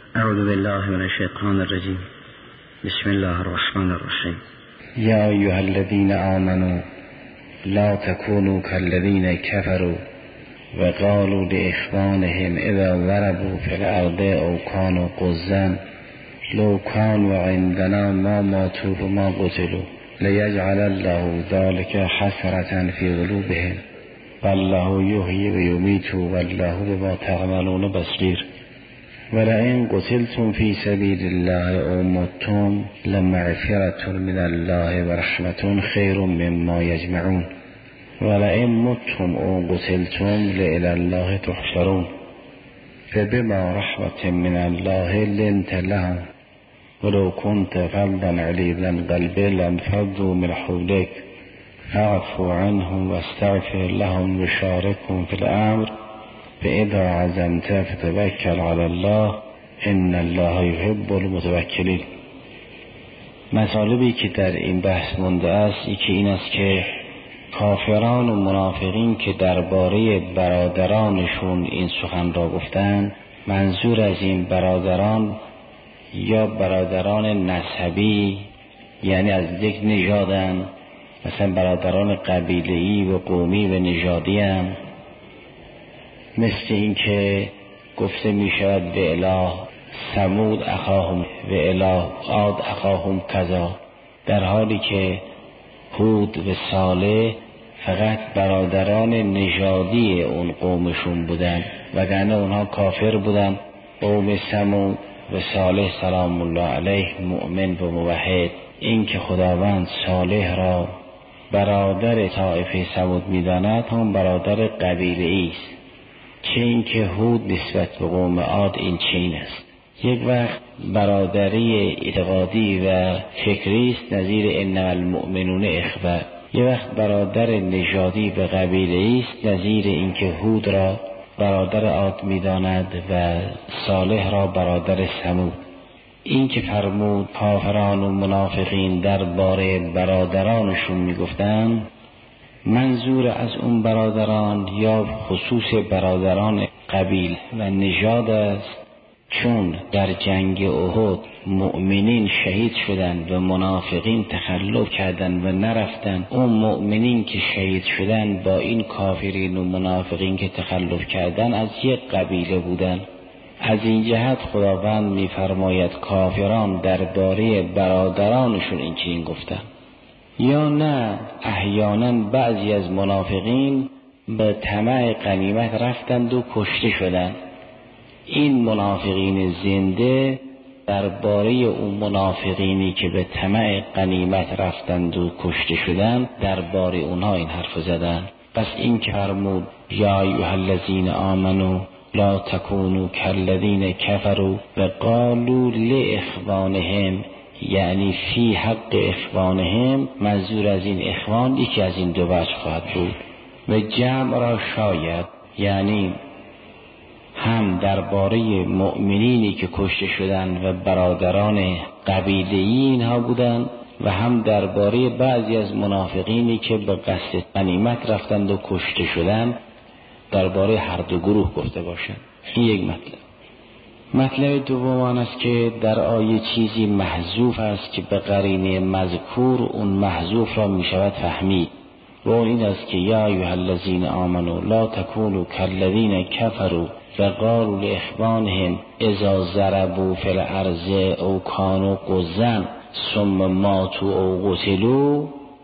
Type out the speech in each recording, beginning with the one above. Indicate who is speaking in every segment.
Speaker 1: اعوذ بالله من الشیطان الرجیم. بسم الله الرحمن الرحیم.
Speaker 2: یا ایها الذین آمنوا لا تکونوا كالذین كفروا وقالوا لاخوانهم اذا ضربوا في الارض او كانوا غزا لو كانوا عندنا ما ماتوا وما قتلوا لیجعل الله ذلك حسرة في قلوبهم والله یحیی و یمیت والله بما تعملون بصیر. ولئن قتلتم في سبيل الله او متم لمغفرة من الله ورحمة خير مما يجمعون ولئن متم او قتلتم لإلی الله تحشرون فبما رحمة من الله لنت لهم ولو كنت غلظا غليظ القلب لانفضوا من حولك فاعف عنهم واستغفر لهم وشاركهم في الامر فاذا عزمت فتوکل علی الله ان الله یحب المتوکلین. مطالبی که در این بحث مونده است یکی این است که کافران و منافقین که درباره برادرانشون این سخن را گفتند، منظور از این برادران یا برادران نسبی یعنی از یک نژادن، مثلا برادران قبیله‌ای و قومی و نژادی هم، مثل این که گفته می شود و اله ثمود اخاهم و اله عاد اخاهم کذا، در حالی که هود و صالح فقط برادران نژادی اون قومشون بودن وگرنه اونها کافر بودن. قوم ثمود و صالح سلام الله علیه مؤمن و موحد، این که خداوند صالح را برادر طائفه ثمود می‌داند هم برادر قبیله‌ای است، چه این که هود نسبت به قوم عاد این چین است. یک وقت برادری اعتقادی و فکری است نظیر انما المؤمنون اخوه، یک وقت برادر نژادی و قبیله‌ای است نظیر این که هود را برادر عاد می‌داند و صالح را برادر ثمود. این که فرمود کافران و منافقین درباره برادرانشون میگفتند، منظور از اون برادران یا خصوص برادران قبیل و نژاد است، چون در جنگ احد مؤمنین شهید شدند و منافقین تخلف کردند و نرفتند. اون مؤمنین که شهید شدند با این کافرین و منافقین که تخلف کردند از یک قبیله بودند. از این جهت خداوند می‌فرماید کافران درباره برادرانشون این چنین گفتند. یا نه احیانا بعضی از منافقین به طمع غنیمت رفتند و کشته شدند. این منافقین زنده درباره اون منافقینی که به طمع غنیمت رفتند و کشته شدند درباره اونها این حرف زدند. پس این که فرمود یا ایها الذین آمنوا لا تکونوا کالذین کفروا و قالوا لاخوانهم، یعنی فی حق اخوانهم، منظور از این اخوان یکی از این دو وجه خواهد بود. و جمع را شاید یعنی هم درباره مؤمنینی که کشته شدند و برادران قبیله‌ای اینها بودند و هم درباره بعضی از منافقینی که به قصد غنیمت رفتند و کشته شدند، درباره هر دو گروه گفته باشند. این یک مطلب. مطلب دوم آن است که در آیه چیزی محذوف است که به قرینه مذکور اون محذوف را می شود فهمید و اون این است که یا ایها الذین آمنوا لا تکونوا کالذین کفروا و قالوا لاخوانهم اذا ضربوا فی الارض او کانوا غزا ثم ماتوا او قتلوا.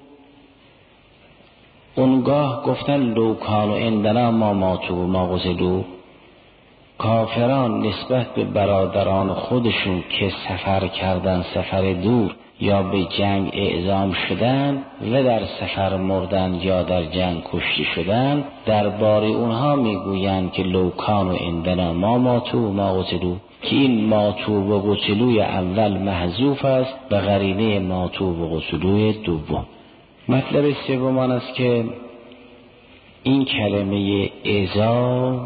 Speaker 2: اونگاه گفتن لو کانوا عندنا ما ماتوا و ما قتلوا. کافران نسبت به برادران خودشون که سفر کردن، سفر دور یا به جنگ اعزام شدن و در سفر مردن یا در جنگ کشته شدن، درباره اونها میگویند که لو کانوا عندنا ما ماتوا و ما قتلوا، که این ماتوا و قتلوی اول محذوف است به قرینه ماتوا و قتلوی دوم. مطلب سوم آن است که این کلمه اذا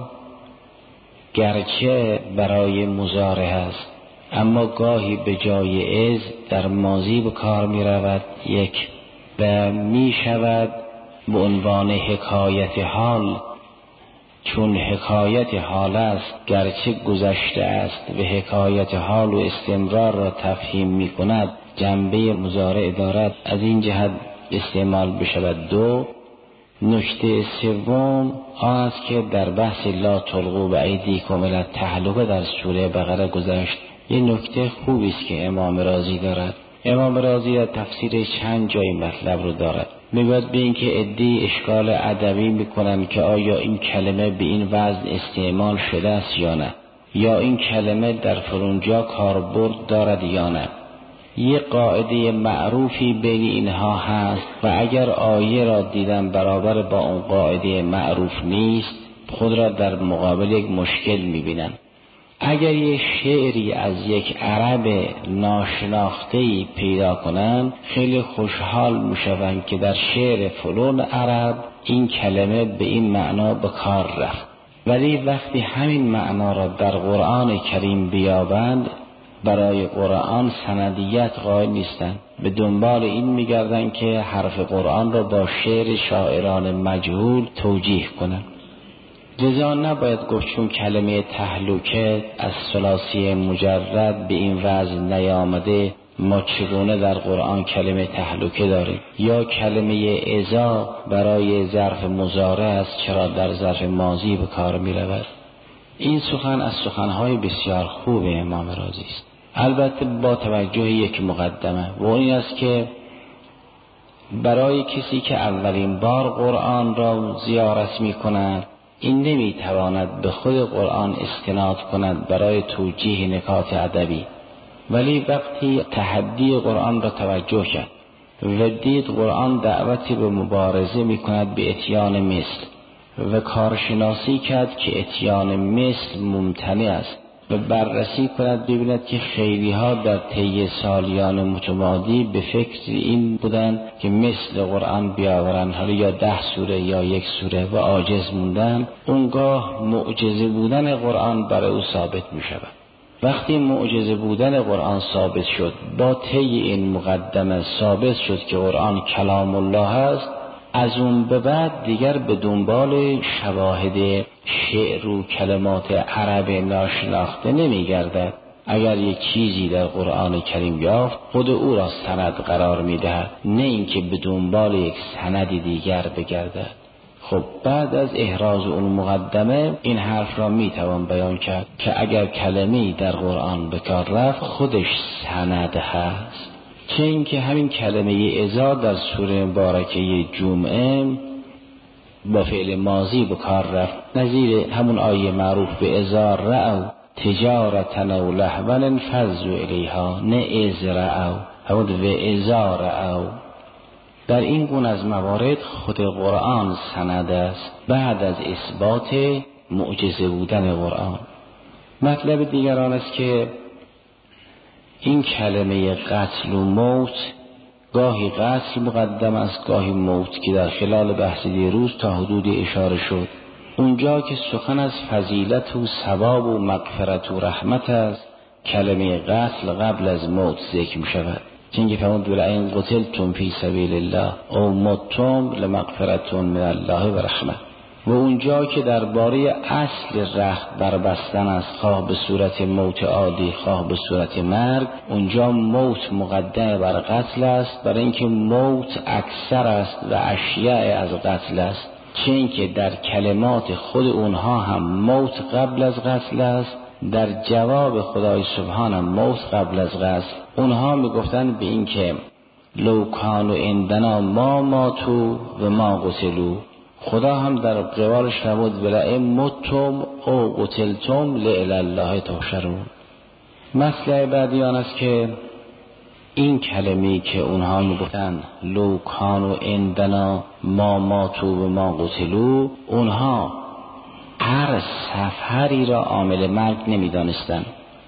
Speaker 2: گرچه برای مضارع است اما گاهی به جای از در ماضی به کار می رود یک و می شود به عنوان حکایت حال چون حکایت حال است گرچه گذشته است و حکایت حال و استمرار را تفهیم می کند جنبه مضارع دارد، از این جهت استعمال بشود. 2. نکته سوم آن است که در بحث لا تلقوا بایدیکم الی التهلکه در سوره بقره گذشت. یه نکته خوبی است که امام رازی دارد. امام رازی در تفسیر چند جای مطلب رو دارد. میگوید به این که عده‌ای اشکال ادبی میکنن که آیا این کلمه به این وزن استعمال شده است یا نه، یا این کلمه در فلانجا کاربرد دارد یا نه. یه قاعده معروفی بین اینها هست و اگر آیه را دیدن برابر با اون قاعده معروف نیست، خود را در مقابل یک مشکل میبینن. اگر یه شعری از یک عرب ناشناخته‌ای پیدا کنن، خیلی خوشحال میشوند که در شعر فلان عرب این کلمه به این معنا به کار رفت. ولی وقتی همین معنا را در قرآن کریم بیابند، برای قرآن سندیت قائل نیستند، به دنبال این میگردند که حرف قرآن را با شعر شاعران مجهول توجیه کنند. لذا نباید گفت چون کلمه تهلکه از ثلاثی مجرد به این وزن نیامده ما چگونه در قرآن کلمه تهلکه داریم، یا کلمه اذا برای ظرف مضارع است چرا در ظرف ماضی به کار می رود. این سخن از سخنهای بسیار خوب امام رازی است، البته با توجه یک مقدمه، و این است که برای کسی که اولین بار قرآن را زیارت می کند، این نمیتواند به خود قرآن استناد کند برای توجیه نکات ادبی، ولی وقتی تحدی قرآن را توجه کرد و دید قرآن دعوتی به مبارزه میکند به اتیان مثل و کارشناسی کرد که اتیان مثل ممتنع است و بررسی کند ببیند که خیلی ها در طی سالیان متمادی به فکر این بودند که مثل قرآن بیاورند، حالا یا 10 سوره یا 1 سوره، و عاجز موندن. اونگاه معجزه بودن قرآن برای او ثابت می شود. وقتی معجزه بودن قرآن ثابت شد، با طی این مقدمه ثابت شد که قرآن کلام الله است، از اون به بعد دیگر به دنبال شواهد شعر و کلمات عرب ناشناخته نمی گردد. اگر یک چیزی در قرآن کریم یافت، خود او را سند قرار می دهد، نه اینکه به دنبال یک سند دیگر بگردد. خب بعد از احراز اون مقدمه این حرف را می توان بیان کرد که اگر کلمه‌ای در قرآن به کار رفت خودش سند هست. چه اینکه همین کلمه اذا در سوره مبارکه جمعه با فعل ماضی به کار رفت، نظیر همون آیه معروف به اذا رأوا تجارة او لهوا انفضوا الیها، نه اذ رأوا، همون به اذا رأوا. در این گونه از موارد خود قرآن سند است بعد از اثبات معجزه بودن قرآن. مطلب دیگر آن است که این کلمه قتل و موت، گاهی قتل مقدم است گاهی موت، که در خلال بحث دیروز تا حدودی اشاره شد. اونجا که سخن از فضیلت و ثواب و مغفرت و رحمت است، کلمه قتل قبل از موت ذکر می شود. چنگه فرمود ولئن قتلتم فی سبیل الله او متم لمغفرة من الله و رحمه. و اونجا که درباره اصل رخت بربستن است، خواه به صورت موت عادی خواه به صورت مرگ، اونجا موت مقدم بر قتل است، برای اینکه موت اکثر است و اشیاء از قتل است. چه اینکه در کلمات خود اونها هم موت قبل از قتل است، در جواب خدای سبحانه موت قبل از قتل. اونها میگفتن به این که لو کانوا عندنا ما ماتوا و ما قتلوا. خدا هم در قوالش فرمود ولئن متم او قتلتم لإلی الله تحشرون. مسئله بعدی آن است که این کلمه‌ای که اونها میگفتن لو کانوا عندنا ما ماتوا و ما قتلوا، اونها هر سفری را عامل مرگ نمیدانستند.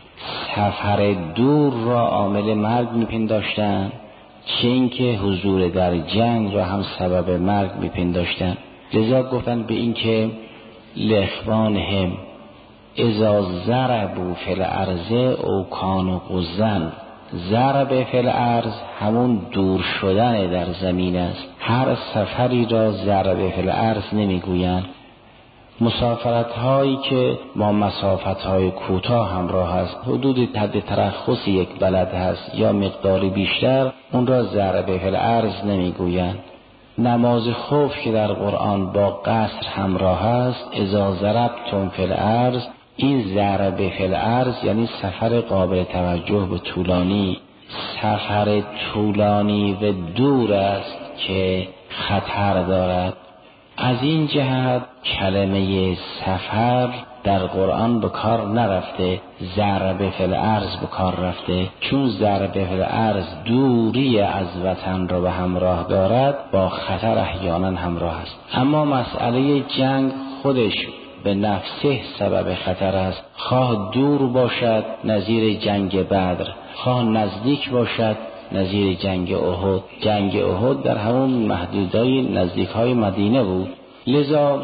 Speaker 2: سفر دور را عامل مرگ میپنداشتند، چه اینکه حضور در جنگ را هم سبب مرگ میپنداشتند. لذا گفتن به این که لاخوانهم اذا ضربوا فی الارض او کانوا غزا. ضرب فی الارض همون دور شدن در زمین است. هر سفری را ضرب فی الارض نمیگویند. مسافرت هایی که با مسافت های کوتاه همراه است، حدود حد ترخص یک بلد هست یا مقداری بیشتر، اون را ضربه فی الارض نمیگویند. نماز خوف که در قرآن با قصر همراه است، اذا ضربتم فی الارض، این ضربه فی الارض یعنی سفر قابل توجه به طولانی، سفر طولانی و دور است که خطر دارد. از این جهت کلمه سفر در قرآن به کار نرفته، ضربه فی الارض به کار رفته، چون ضربه فی الارض دوری از وطن را به همراه دارد، با خطر احیانا همراه است. اما مسئله جنگ خودش به نفسه سبب خطر است، خواه دور باشد نظیر جنگ بدر، خواه نزدیک باشد نظیر جنگ احد. جنگ احد در همون محدودای نزدیک‌های مدینه بود، لذا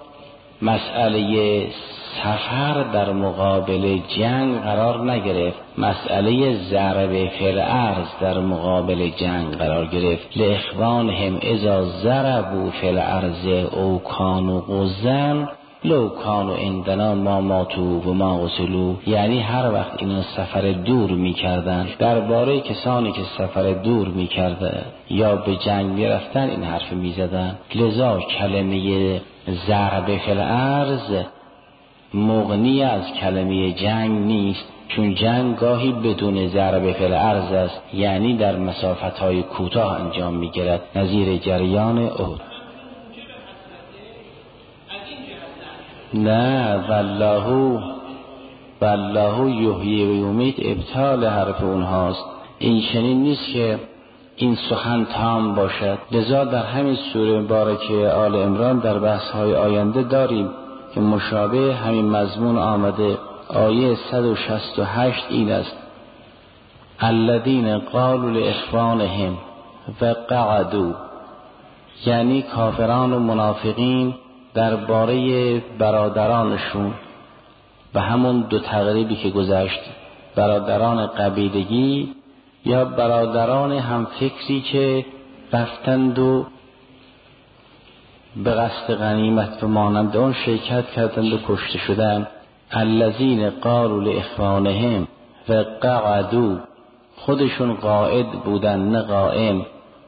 Speaker 2: مسئله سفر در مقابل جنگ قرار نگرفت، مسئله ضربه فی الارض در مقابل جنگ قرار گرفت. لاخوانهم اذا ضربوا فی الارض او کانوا غزا لو کانوا عندنا ما ماتوا و ما قتلوا. یعنی هر وقت اینا سفر دور میکردن، درباره کسانی که سفر دور میکردن یا به جنگ میرفتن این حرف میزدن. لذا کلمه ضربه فی الارض مغنی از کلمه جنگ نیست، چون جنگ گاهی بدون ضربه فی الارض است، یعنی در مسافت‌های کوتاه انجام میگیرد، نظیر جریان احد. نه والله یحیی و یمیت ابطال حرف اونهاست. این چنین نیست که این سخن تام باشد. لذا در همین سوره مبارکه آل عمران در بحث‌های آینده داریم که مشابه همین مضمون آمده. آیه 168 این است: الذین قالوا لاخوانهم و قعدوا، یعنی کافران و منافقین درباره برادرانشون و همون دو تقریبی که گذشت، برادران قبیلگی یا برادران همفکری که رفتند و به قصد غنیمت و مانند آن شرکت کردند و کشته شدند. الذین قالوا لاخوانهم و قعدوا، خودشون قاعد بودن نه قائم،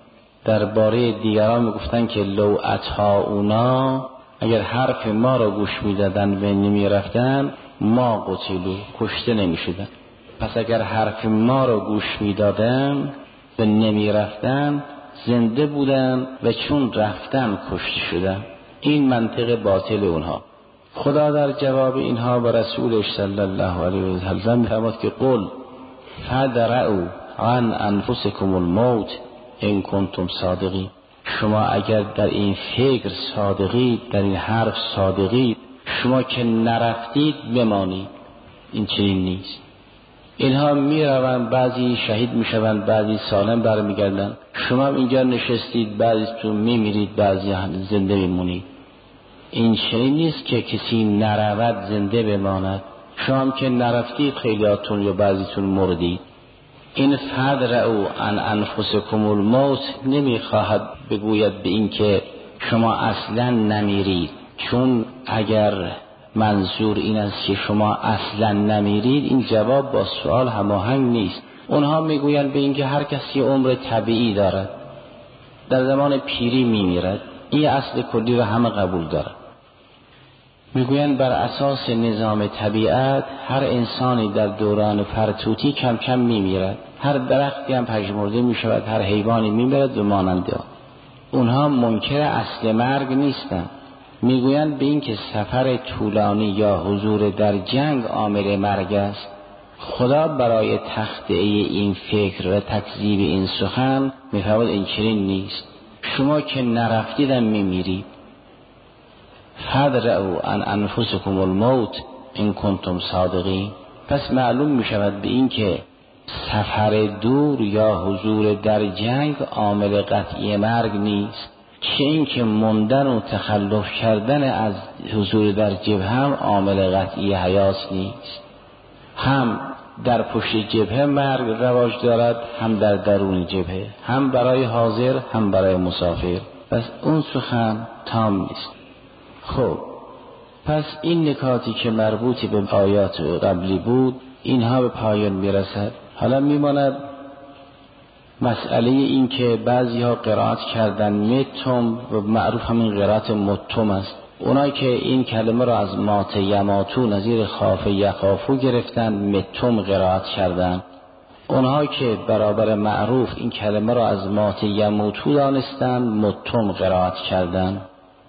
Speaker 2: درباره دیگران میگفتن که لو اطاعونا، اگر حرف ما را گوش میدادن و نمی رفتن، ما قتلوا، کشته نمی شدن. پس اگر حرف ما را گوش میدادن و نمی رفتن، زنده بودن و چون رفتن کشته شدن. این منطق باطل اونها. خدا در جواب اینها و رسولش صلی الله علیه و سلم می‌فرماد که قل فدرؤوا عن انفسکم الموت ان کنتم صادقین. شما اگر در این فکر صادقید، در این حرف صادقید، شما که نرفتید بمانید. این چنین نیست. اینها میروند، بعضی شهید میشوند، بعضی سالم برمیگردند. شما اینجا نشستید، بعضیتون میمیرید، بعضی زنده میمونید. این چنین نیست که کسی نرود زنده بماند. شما که نرفتید خیلیاتون یا بعضیتون مردید. این فدرؤوا عن انفسکم الموت نمیخواهد بگوید به این که شما اصلا نمیرید، چون اگر منظور این است که شما اصلا نمیرید، این جواب با سوال هماهنگ نیست. اونها میگویند به این که هر کسی عمر طبیعی دارد، در زمان پیری میمیرد. این اصل کلی رو همه قبول دارد. میگویند بر اساس نظام طبیعت هر انسانی در دوران فرتوتی کم کم میمیرد، هر درختی هم پژمرده میشود، هر حیوانی میمیرد و مانند آن. اونها منکر اصل مرگ نیستند. میگویند به این که سفر طولانی یا حضور در جنگ عامل مرگ است. خدا برای تخطئه این فکر و تکذیب این سخن میفرماید این چنین نیست، شما که نرفتیدم میمیرید. فدرؤوا عن انفسکم الموت ان کنتم صادقین. پس معلوم میشود به این که سفر دور یا حضور در جنگ عامل قطعی مرگ نیست، چه این که ماندن و تخلف کردن از حضور در جبهه هم عامل قطعی حیات نیست. هم در پشت جبهه مرگ رواج دارد، هم در درون جبهه، هم برای حاضر هم برای مسافر. پس اون سخن تام نیست. خب پس این نکاتی که مربوطی به آیات قبلی بود اینها به پایان میرسد. حالا میماند مسئله این که بعضی ها قرائت کردن متم و معروف همین قرائت متم است. اونایی که این کلمه را از مات یماتو نظیر خاف یخافو گرفتن متم قرائت کردن. اونها که برابر معروف این کلمه را از مات یموتو دانستن متم قرائت کردن.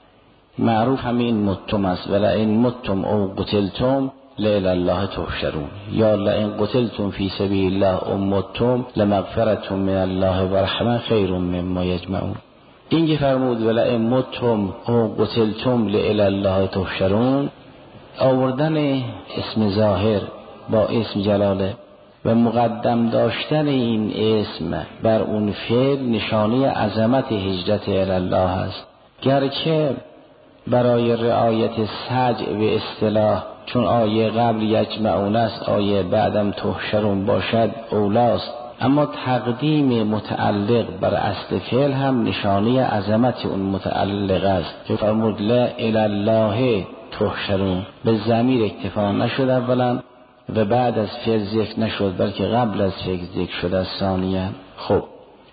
Speaker 2: معروف همین متم است. ولئن متم او قتلتم لإلی الله تحشرون، یا لئن قتلتم فی سبیل الله او متم لمغفرة من الله و رحمة خیر مما یجمعون. این که فرمود ولئن متم او قتلتم لإلی الله تحشرون، آوردن اسم ظاهر با اسم جلاله و مقدم داشتن این اسم بر اون فعل نشانه عظمت هجرت الی الله است. گرچه برای رعایت سجع و اصطلاح چون آیه قبل یجمعون است آیه بعدم تحشرون باشد اولاست، اما تقدیم متعلق بر اصل فعل هم نشانه عظمت اون متعلق است که فرمود لا الی الله تحشرون. به ضمیر اکتفا نشد اولا و بعد از فعل ذکر نشد بلکه قبل از فعل ذکر شد از ثانیاً. خب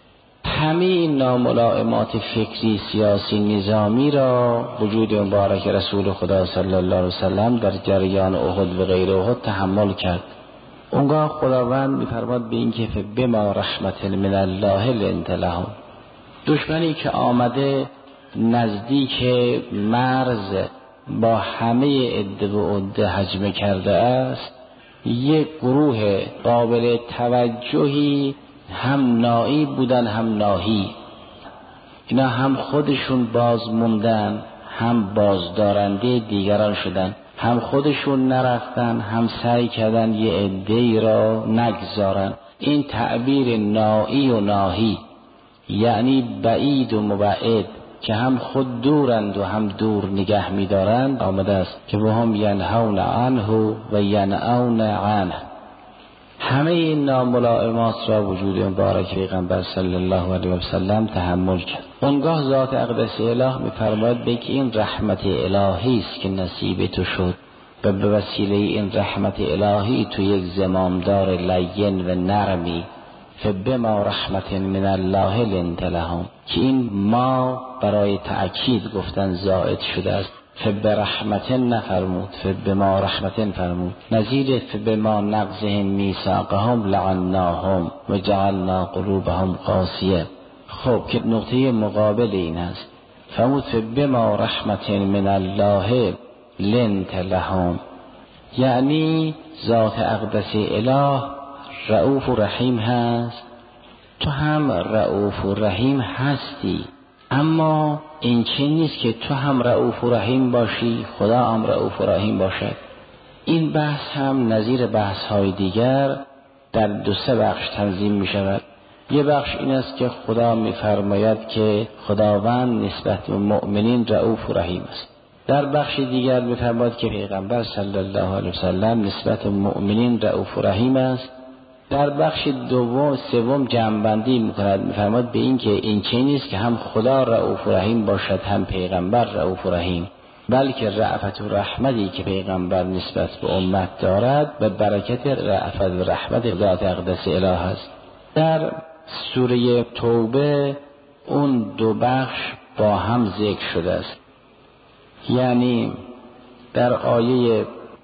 Speaker 2: همه این ناملائمات فکری سیاسی نظامی را وجود مبارک رسول خدا صلی الله علیه وسلم در جریان احد و غیر احد تحمل کرد. اونگاه خداوند می‌فرماد به این که بما رحمت من الله لنت لهم، دشمنی که آمده نزدیک مرز با همه عده و عده هجمه کرده است، یک گروه قابل توجهی هم نائی بودن هم ناهی، اینا هم خودشون باز موندن هم بازدارنده دیگران شدن، هم خودشون نرفتن هم سعی کردن یه عده‌ای را نگذارن. این تعبیر نائی و ناهی یعنی بعید و مبعد که هم خود دورند و هم دور نگه می‌دارند آمده است که وهم ینهون عنه و ینأون عنه. همه این ناملائمات را وجود مبارک پیغمبر صلی الله علیه و سلم تحمل کرد. اونگاه ذات اقدس اله می‌فرماید به که این رحمت الهی است که نصیب تو شد و به وسیله این رحمت الهی تو یک زمامدار لین و نرمی فبما رحمت من الله لنت لهم، که این ما برای تأکید گفتن زائد شده است. فبرحمت نفرمود، فبما رحمت فرمود. نظیر فبما نقضهم میثاقهم لعناهم و جعلنا قلوبهم قاسیه. خب که نقطه مقابل این است. فرمود فبما رحمت من الله لنت لهم، یعنی ذات اقدس اله رؤوف و رحیم هست. تو هم رؤوف و رحیم هستی، اما این چه نیست که تو هم رؤوف و رحیم باشی خدا هم رؤوف و رحیم باشد. این بحث هم نظیر بحث های دیگر در 2-3 بخش تنظیم می شود. یه بخش این است که خدا می فرماید که خداوند نسبت به مؤمنین رؤوف و رحیم است. در بخش دیگر می فرماید که پیغمبر صلی الله علیه وسلم نسبت به مؤمنین رؤوف و رحیم است. در بخش دوم سوم جمع‌بندی می‌کند، می‌فرماید به این که این چه نیست که هم خدا رؤوف و رحیم باشد هم پیغمبر رؤوف و رحیم، بلکه رأفت و رحمتی که پیغمبر نسبت به امت دارد به برکت رأفت و رحمت ذات اقدس اله است. در سوره توبه اون 2 بخش با هم ذکر شده است. یعنی در آیه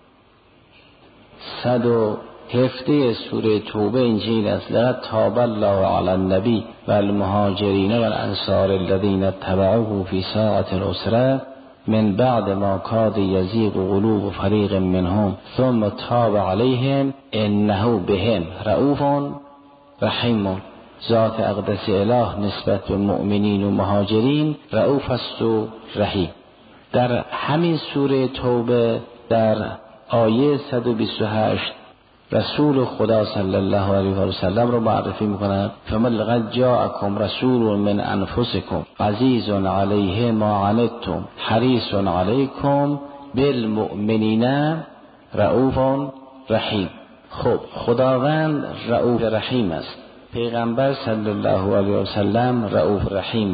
Speaker 2: 117 سوره توبه اینجیل است: لقد تاب الله علی النبی و المهاجرین و الانصار الذین اتبعوه فی ساعة العسرة من بعد ما کاد یزیغ قلوب فریق منهم ثم تاب علیهم انه بهم رؤوف رحیم. ذات اقدس اله نسبت به مؤمنین و مهاجرین رؤوف است و رحیم. در همین سوره توبه در آیه 128 رسول خدا صلی الله علیه و سلم رو معرفی میکنند. فمن لقد جاءکم رسول من انفسکم عزیز علیه ما عنتم حریص علیکم بالمؤمنین رؤوف رحیم. خب خداوند رؤوف رحیم است، پیغمبر صلی الله علیه و سلم رؤوف رحیم است.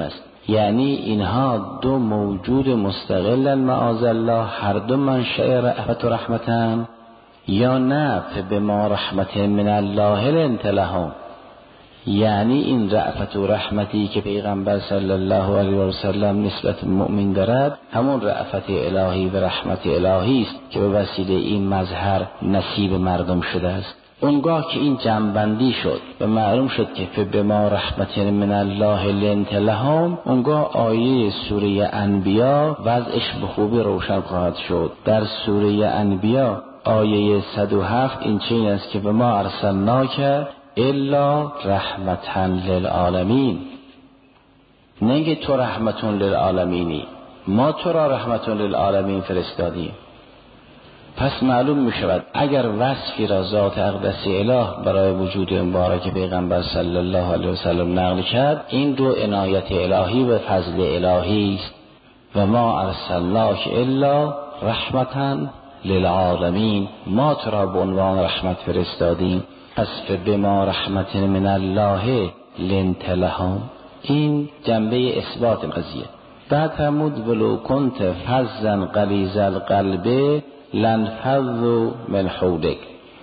Speaker 2: یعنی اینها دو موجود مستقل معاذالله، هر دو منشأ رأفت و رحمتن، یا نه فبما رحمت من الله لنت لهم، یعنی این رأفت و رحمتی که پیغمبر صلی الله علیه و سلم نسبت مؤمن دارد همون رأفت الهی و رحمت الهی است که به وسیله این مظهر نصیب مردم شده است. اونگاه که این جمع‌بندی شد و معلوم شد که فبما رحمت من الله لنت لهم، اونگاه آیه سوره انبیا وضعش به خوبی روشن خواهد شد. در سوره انبیا آیه 107 این چنین است که به ما ارسلناک الا رحمتا للعالمین، نگه تو رحمتون للعالمینی، ما تو را رحمتون للعالمین فرستادیم. پس معلوم می شود اگر وصفی را ذات اقدس اله برای وجود مبارک پیغمبر صلی الله علیه و سلم نقل کرد، این دو عنایت الهی و فضل الهی است. و ما ارسلناک الا رحمتا للعالمین، ما تو را به عنوان رحمت فرستادیم. پس بما رحمت من الله لنت لهم، این جنبه اثبات قضیه. بعد فرمود ولو کنت فظا غلیظ القلب لانفضوا من حولک.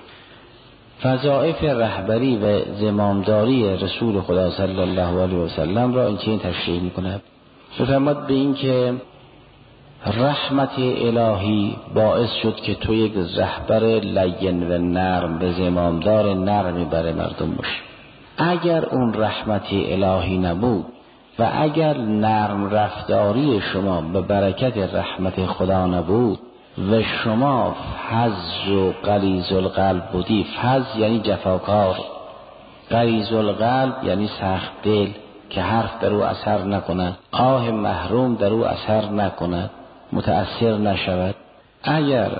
Speaker 2: وظایف رهبری و زمامداری رسول خدا صلی الله علیه و سلم را این چنین تشریح می‌کند. فرمود به این که رحمت الهی باعث شد که تو یک رهبر لین و نرم به زمامدار نرمی برای مردم باشی. اگر اون رحمت الهی نبود و اگر نرم رفتاری شما به برکت رحمت خدا نبود و شما فظ و غلیظ القلب بودی، فظ یعنی جفاکار، غلیظ القلب یعنی سخت دل که حرف در او اثر نکند، آه محروم در او اثر نکند، متأثر نشود. اگر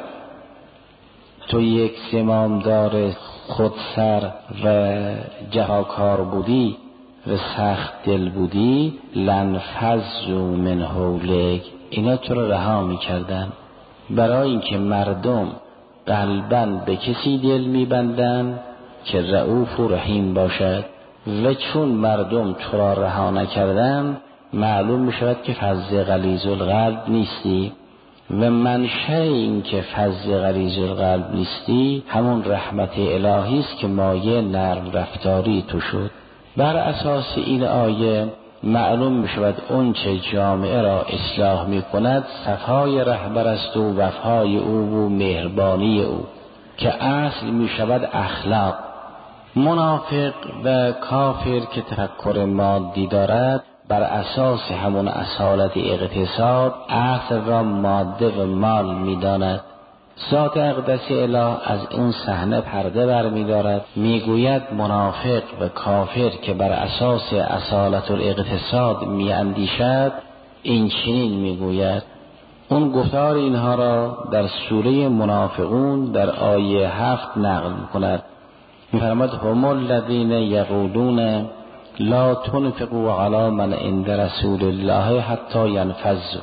Speaker 2: تو یک زمامدار خودسر و جفاکار بودی و سخت دل بودی، لنفضوا من حولک، اینا تو رو رها می‌کردن. برای اینکه مردم قلباً به کسی دل می‌بندن که رؤوف و رحیم باشد، و چون مردم تو را رها نکردن معلوم می‌شود که فظ غلیظ القلب نیستی. و منشأ این که فظ غلیظ القلب نیستی همون رحمت الهی است که مایه نرم رفتاری تو شد. بر اساس این آیه معلوم می‌شود اون چه جامعه را اصلاح می‌کند صفای رهبر است و وفای او و مهربانی او که اصل می‌شود اخلاق. منافق و کافر که تفکر مادی دارد بر اساس همون اصالت اقتصاد اصل را ماده و مال می‌داند. ذات اقدس اله از اون صحنه پرده برمی‌دارد، میگوید منافق و کافر که بر اساس اصالت الاقتصاد میاندیشد این چنین میگوید. اون گفتار اینها را در سوره منافقون در آیه 7 نقل می‌کند. می‌فرماید هم الذین یقولون لا تنفقوا علی من عند رسول الله حتی ینفضوا.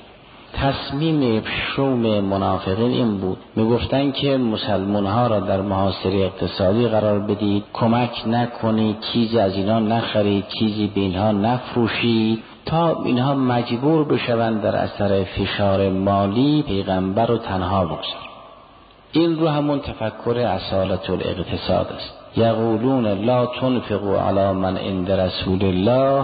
Speaker 2: تصمیم شوم منافقین این بود، میگفتن که مسلمان ها را در محاصره اقتصادی قرار بدید، کمک نکنید، چیزی از اینا نخرید، چیزی به اینها نفروشید تا اینها مجبور بشوند در اثر فشار مالی پیغمبر رو تنها بگذارند. این رو همون تفکر اصالت الاقتصاد است. یقولون لا تنفقوا علی من عند رسول الله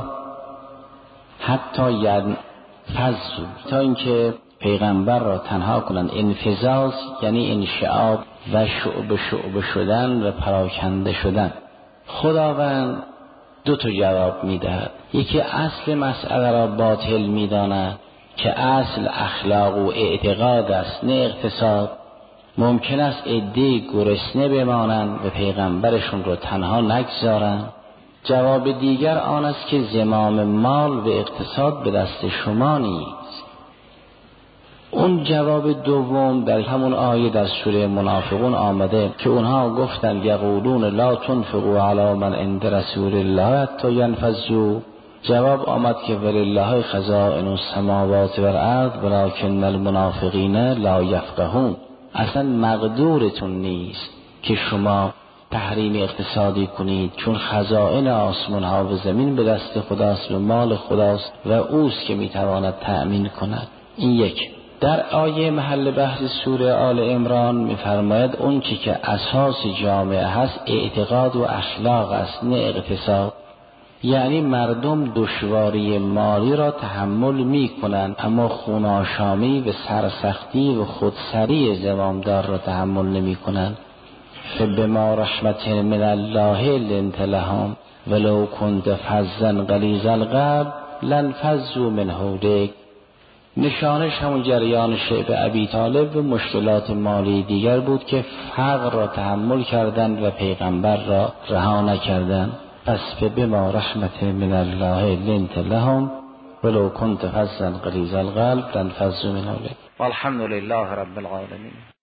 Speaker 2: حتی ینفضوا، تا اینکه پیغمبر را تنها کنند. انفضاض یعنی انشعاب و شعب شدن و پراکنده شدن. خداوند دو تا جواب میدهد. یکی اصل مسئله را باطل میداند که اصل اخلاق و اعتقاد است نه اقتصاد. ممکن است عده‌ای گرسنه بمانند و پیغمبرشون رو تنها نگذارند. جواب دیگر آن است که زمام مال و اقتصاد به دست شما نیست. اون جواب دوم در همون آیه در سوره منافقون آمده که اونها گفتند یقولون لا تنفقوا علی من عند رسول الله حتی ینفضوا. جواب آمد که ولله خزائن السماوات والارض ولکن المنافقین لا یفقهون. اصلا مقدورتون نیست که شما تحریم اقتصادی کنید، چون خزائن آسمان ها و زمین به دست خداست و مال خداست و اوست که میتواند تأمین کند. این یک. در آیه محل بحث سوره آل عمران میفرماید اون چی که اساس جامعه هست اعتقاد و اخلاق است، نه اقتصاد. یعنی مردم دشواری مالی را تحمل می کنند، اما خوناشامی و سرسختی و خودسری زمامدار را تحمل نمی کنند. فبما رحمت من الله لنت لهم ولو كنت فظا غلیظ القلب لانفضوا من حولک. نشانش همون جریان شعب ابی طالب و مشکلات مالی دیگر بود که فقر را تحمل کردند و پیغمبر را رها نکردند. پس بما رحمت من الله لنت لهم ولو كنت فظا غلیظ القلب لانفضوا من حولک. والحمد لله رب العالمین.